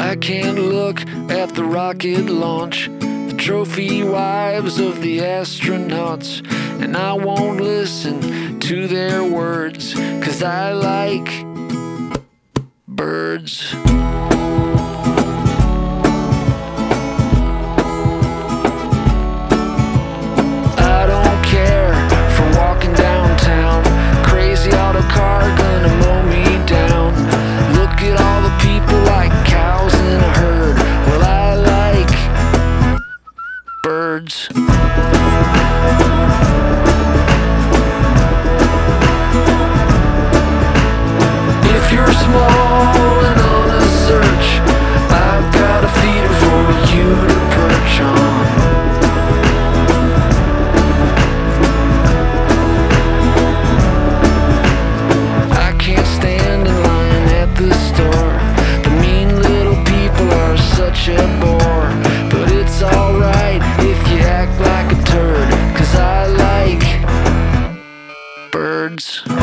I can't look at the rocket launch, the trophy wives of the astronauts, and I won't listen to their words, 'cause I like birds. I don't care for walking downtown, crazy auto car gonna mow me down. Look at all the people like cows in a herd. Well, I like birds. If you're small and on a search, I've got a feeder for you to perch on. I can't stand in line at the store. The mean little people are such a bore. But it's alright if you act like a turd, 'cause I like birds.